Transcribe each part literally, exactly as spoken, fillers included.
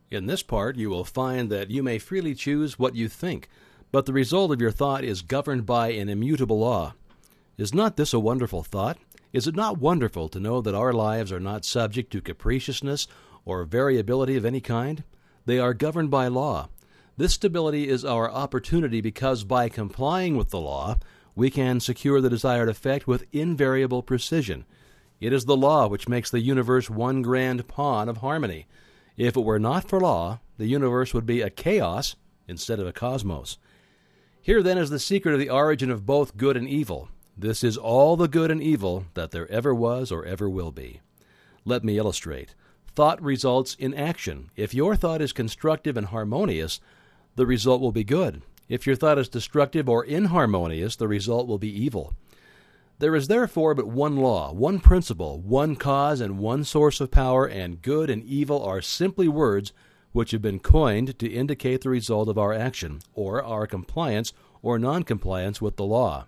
In this part, you will find that you may freely choose what you think, but the result of your thought is governed by an immutable law. Is not this a wonderful thought? Is it not wonderful to know that our lives are not subject to capriciousness or variability of any kind? They are governed by law. This stability is our opportunity because by complying with the law, we can secure the desired effect with invariable precision. It is the law which makes the universe one grand pawn of harmony. If it were not for law, the universe would be a chaos instead of a cosmos. Here then is the secret of the origin of both good and evil. This is all the good and evil that there ever was or ever will be. Let me illustrate. Thought results in action. If your thought is constructive and harmonious, the result will be good. If your thought is destructive or inharmonious, the result will be evil. There is therefore but one law, one principle, one cause, and one source of power, and good and evil are simply words which have been coined to indicate the result of our action, or our compliance or noncompliance with the law.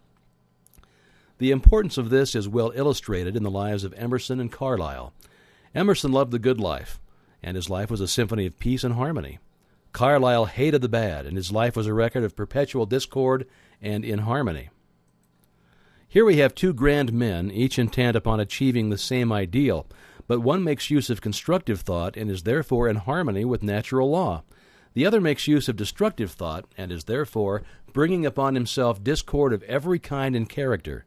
The importance of this is well illustrated in the lives of Emerson and Carlyle. Emerson loved the good life, and his life was a symphony of peace and harmony. Carlyle hated the bad, and his life was a record of perpetual discord and inharmony. Here we have two grand men, each intent upon achieving the same ideal, but one makes use of constructive thought and is therefore in harmony with natural law. The other makes use of destructive thought and is therefore bringing upon himself discord of every kind and character.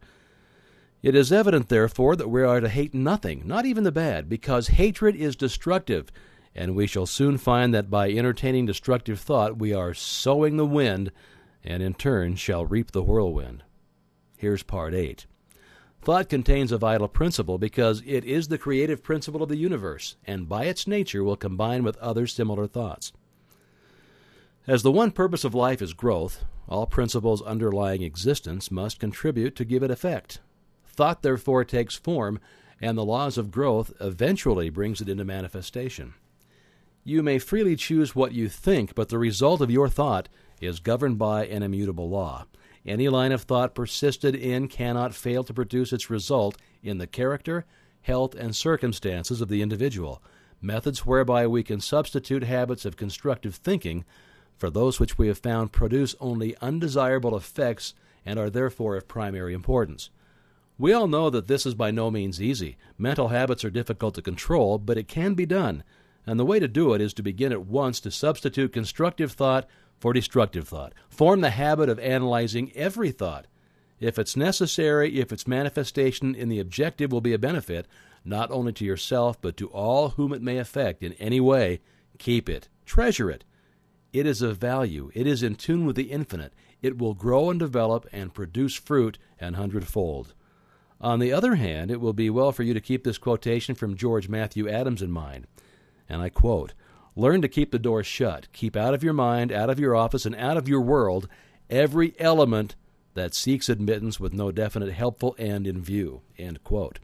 It is evident, therefore, that we are to hate nothing, not even the bad, because hatred is destructive, and we shall soon find that by entertaining destructive thought we are sowing the wind, and in turn shall reap the whirlwind. Here's part eight. Thought contains a vital principle because it is the creative principle of the universe, and by its nature will combine with other similar thoughts. As the one purpose of life is growth, all principles underlying existence must contribute to give it effect. Thought therefore takes form, and the laws of growth eventually brings it into manifestation. You may freely choose what you think, but the result of your thought is governed by an immutable law. Any line of thought persisted in cannot fail to produce its result in the character, health, and circumstances of the individual. Methods whereby we can substitute habits of constructive thinking for those which we have found produce only undesirable effects and are therefore of primary importance. We all know that this is by no means easy. Mental habits are difficult to control, but it can be done, and the way to do it is to begin at once to substitute constructive thought for destructive thought. Form the habit of analyzing every thought. If it's necessary, if its manifestation in the objective will be a benefit, not only to yourself, but to all whom it may affect in any way, keep it. Treasure it. It is of value. It is in tune with the infinite. It will grow and develop and produce fruit an hundredfold. On the other hand, it will be well for you to keep this quotation from George Matthew Adams in mind. And I quote, "Learn to keep the door shut. Keep out of your mind, out of your office, and out of your world every element that seeks admittance with no definite helpful end in view." End quote.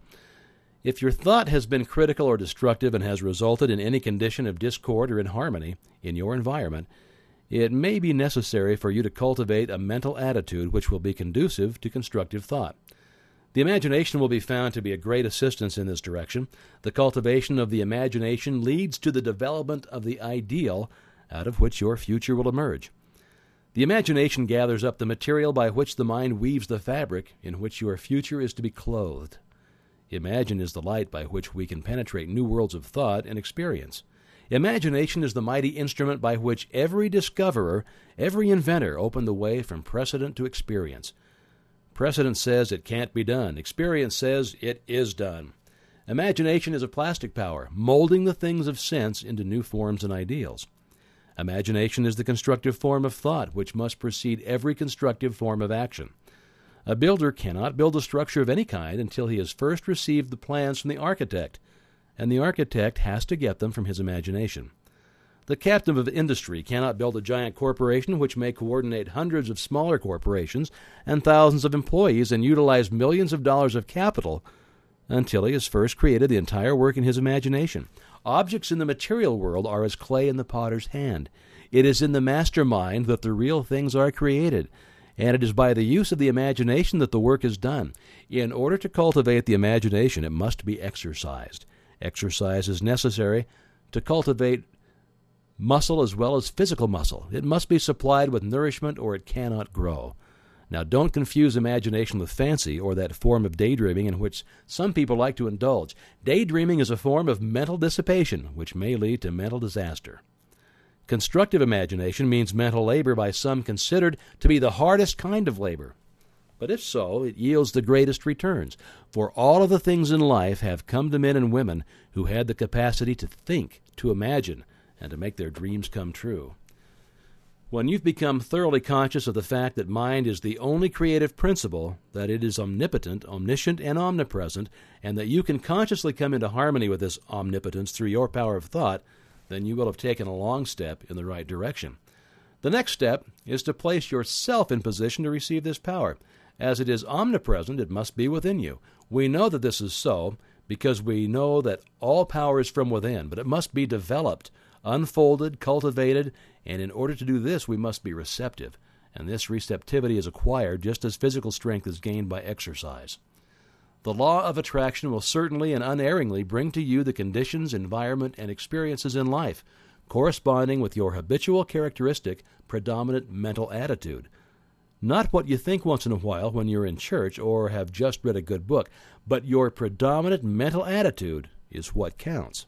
If your thought has been critical or destructive and has resulted in any condition of discord or inharmony in your environment, it may be necessary for you to cultivate a mental attitude which will be conducive to constructive thought. The imagination will be found to be a great assistance in this direction. The cultivation of the imagination leads to the development of the ideal out of which your future will emerge. The imagination gathers up the material by which the mind weaves the fabric in which your future is to be clothed. Imagine is the light by which we can penetrate new worlds of thought and experience. Imagination is the mighty instrument by which every discoverer, every inventor opened the way from precedent to experience. Precedent says it can't be done. Experience says it is done. Imagination is a plastic power, molding the things of sense into new forms and ideals. Imagination is the constructive form of thought, which must precede every constructive form of action. A builder cannot build a structure of any kind until he has first received the plans from the architect, and the architect has to get them from his imagination. The captain of industry cannot build a giant corporation which may coordinate hundreds of smaller corporations and thousands of employees and utilize millions of dollars of capital until he has first created the entire work in his imagination. Objects in the material world are as clay in the potter's hand. It is in the master mind that the real things are created, and it is by the use of the imagination that the work is done. In order to cultivate the imagination, it must be exercised. Exercise is necessary to cultivate muscle as well as physical muscle. It must be supplied with nourishment or it cannot grow. Now, don't confuse imagination with fancy or that form of daydreaming in which some people like to indulge. Daydreaming is a form of mental dissipation, which may lead to mental disaster. Constructive imagination means mental labor by some considered to be the hardest kind of labor. But if so, it yields the greatest returns, for all of the things in life have come to men and women who had the capacity to think, to imagine, and to make their dreams come true. When you've become thoroughly conscious of the fact that mind is the only creative principle, that it is omnipotent, omniscient, and omnipresent, and that you can consciously come into harmony with this omnipotence through your power of thought, then you will have taken a long step in the right direction. The next step is to place yourself in position to receive this power. As it is omnipresent, it must be within you. We know that this is so because we know that all power is from within, but it must be developed, unfolded, cultivated, and in order to do this, we must be receptive. And this receptivity is acquired just as physical strength is gained by exercise. The law of attraction will certainly and unerringly bring to you the conditions, environment, and experiences in life corresponding with your habitual characteristic, predominant mental attitude. Not what you think once in a while when you're in church or have just read a good book, but your predominant mental attitude is what counts.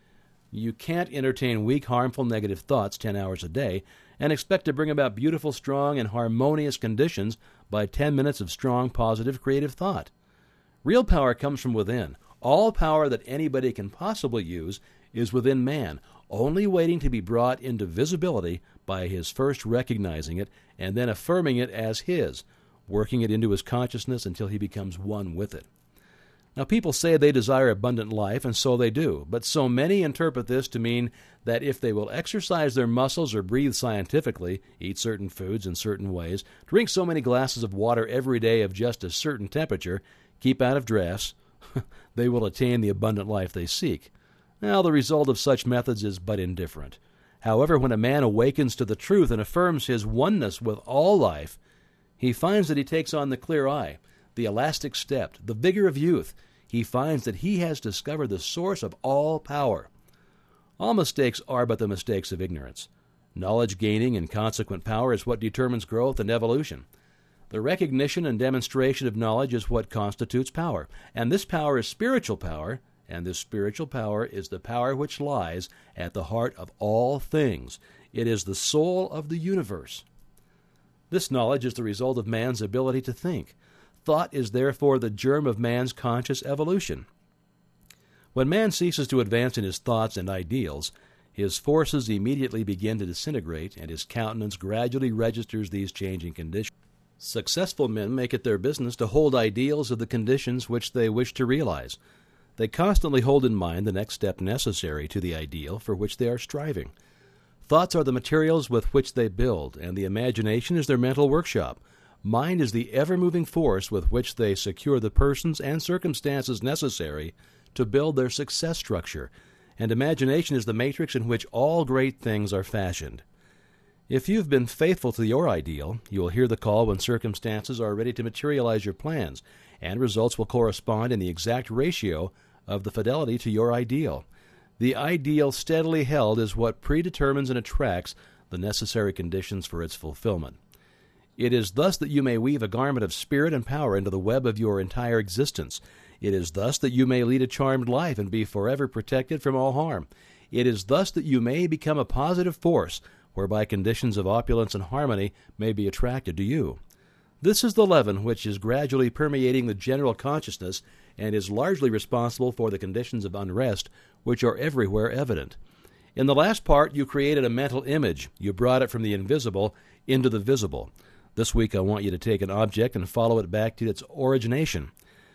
You can't entertain weak, harmful, negative thoughts ten hours a day and expect to bring about beautiful, strong, and harmonious conditions by ten minutes of strong, positive, creative thought. Real power comes from within. All power that anybody can possibly use is within man, only waiting to be brought into visibility by his first recognizing it and then affirming it as his, working it into his consciousness until he becomes one with it. Now, people say they desire abundant life, and so they do, but so many interpret this to mean that if they will exercise their muscles or breathe scientifically, eat certain foods in certain ways, drink so many glasses of water every day of just a certain temperature, keep out of drafts, they will attain the abundant life they seek. Now, the result of such methods is but indifferent. However, when a man awakens to the truth and affirms his oneness with all life, he finds that he takes on the clear eye, the elastic step, the vigor of youth. He finds that he has discovered the source of all power. All mistakes are but the mistakes of ignorance. Knowledge gaining and consequent power is what determines growth and evolution. The recognition and demonstration of knowledge is what constitutes power, and this power is spiritual power, and this spiritual power is the power which lies at the heart of all things. It is the soul of the universe. This knowledge is the result of man's ability to think. Thought is therefore the germ of man's conscious evolution. When man ceases to advance in his thoughts and ideals, his forces immediately begin to disintegrate, and his countenance gradually registers these changing conditions. Successful men make it their business to hold ideals of the conditions which they wish to realize. They constantly hold in mind the next step necessary to the ideal for which they are striving. Thoughts are the materials with which they build, and the imagination is their mental workshop. Mind is the ever-moving force with which they secure the persons and circumstances necessary to build their success structure, and imagination is the matrix in which all great things are fashioned. If you've been faithful to your ideal, you will hear the call when circumstances are ready to materialize your plans, and results will correspond in the exact ratio of the fidelity to your ideal. The ideal steadily held is what predetermines and attracts the necessary conditions for its fulfillment. It is thus that you may weave a garment of spirit and power into the web of your entire existence. It is thus that you may lead a charmed life and be forever protected from all harm. It is thus that you may become a positive force, whereby conditions of opulence and harmony may be attracted to you. This is the leaven which is gradually permeating the general consciousness and is largely responsible for the conditions of unrest which are everywhere evident. In the last part, you created a mental image. You brought it from the invisible into the visible. This week I want you to take an object and follow it back to its origination.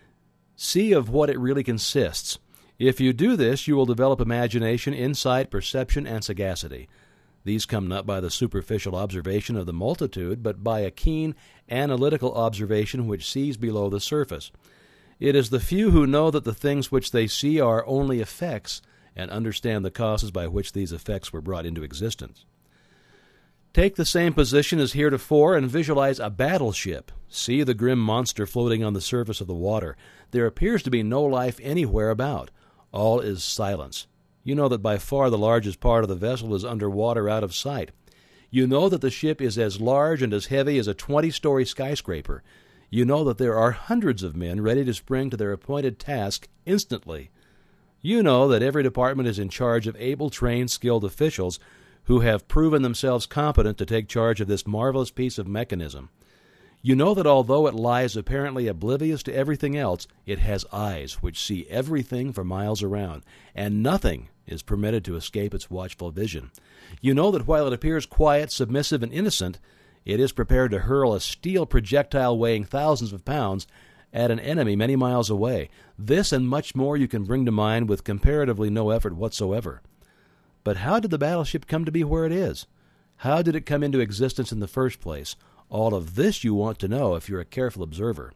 See of what it really consists. If you do this, you will develop imagination, insight, perception, and sagacity. These come not by the superficial observation of the multitude, but by a keen, analytical observation which sees below the surface. It is the few who know that the things which they see are only effects and understand the causes by which these effects were brought into existence. Take the same position as heretofore and visualize a battleship. See the grim monster floating on the surface of the water. There appears to be no life anywhere about. All is silence. You know that by far the largest part of the vessel is underwater out of sight. You know that the ship is as large and as heavy as a twenty-story skyscraper. You know that there are hundreds of men ready to spring to their appointed task instantly. You know that every department is in charge of able, trained, skilled officials who have proven themselves competent to take charge of this marvelous piece of mechanism. You know that although it lies apparently oblivious to everything else, it has eyes which see everything for miles around, and nothing is permitted to escape its watchful vision. You know that while it appears quiet, submissive, and innocent, it is prepared to hurl a steel projectile weighing thousands of pounds at an enemy many miles away. This and much more you can bring to mind with comparatively no effort whatsoever. But how did the battleship come to be where it is? How did it come into existence in the first place? All of this you want to know if you're a careful observer.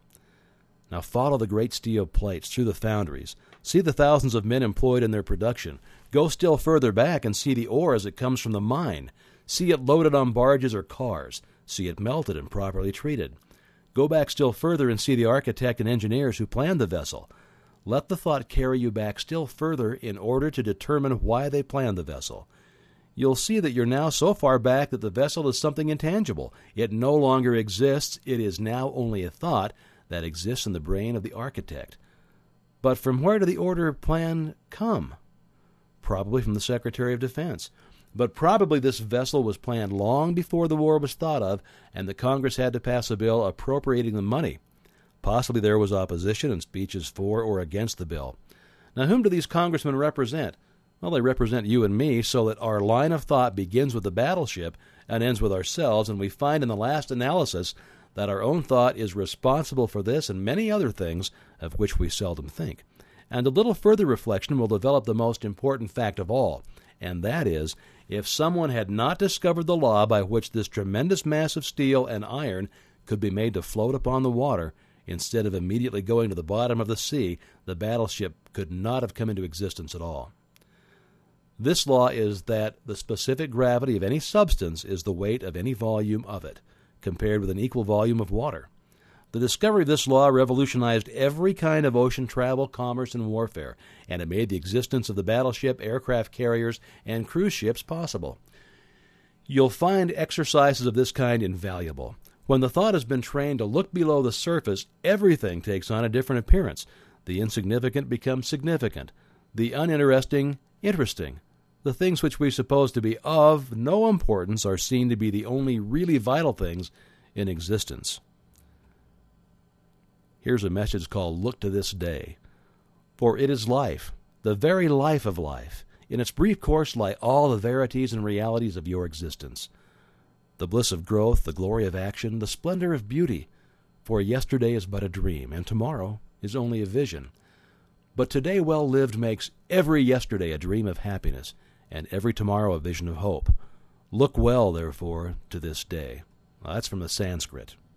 Now follow the great steel plates through the foundries. See the thousands of men employed in their production. Go still further back and see the ore as it comes from the mine. See it loaded on barges or cars. See it melted and properly treated. Go back still further and see the architect and engineers who planned the vessel. Let the thought carry you back still further in order to determine why they planned the vessel. You'll see that you're now so far back that the vessel is something intangible. It no longer exists. It is now only a thought that exists in the brain of the architect. But from where did the order plan come? Probably from the Secretary of Defense. But probably this vessel was planned long before the war was thought of, and the Congress had to pass a bill appropriating the money. Possibly there was opposition and speeches for or against the bill. Now, whom do these congressmen represent? Well, they represent you and me, so that our line of thought begins with the battleship and ends with ourselves, and we find in the last analysis that our own thought is responsible for this and many other things of which we seldom think. And a little further reflection will develop the most important fact of all, and that is, if someone had not discovered the law by which this tremendous mass of steel and iron could be made to float upon the water, instead of immediately going to the bottom of the sea, the battleship could not have come into existence at all. This law is that the specific gravity of any substance is the weight of any volume of it, compared with an equal volume of water. The discovery of this law revolutionized every kind of ocean travel, commerce, and warfare, and it made the existence of the battleship, aircraft carriers, and cruise ships possible. You'll find exercises of this kind invaluable. When the thought has been trained to look below the surface, everything takes on a different appearance. The insignificant becomes significant, the uninteresting, interesting. The things which we suppose to be of no importance are seen to be the only really vital things in existence. Here's a message called Look to This Day. For it is life, the very life of life. In its brief course lie all the verities and realities of your existence. The bliss of growth, the glory of action, the splendor of beauty. For yesterday is but a dream, and tomorrow is only a vision. But today well lived makes every yesterday a dream of happiness, and every tomorrow a vision of hope. Look well, therefore, to this day. Well, that's from the Sanskrit.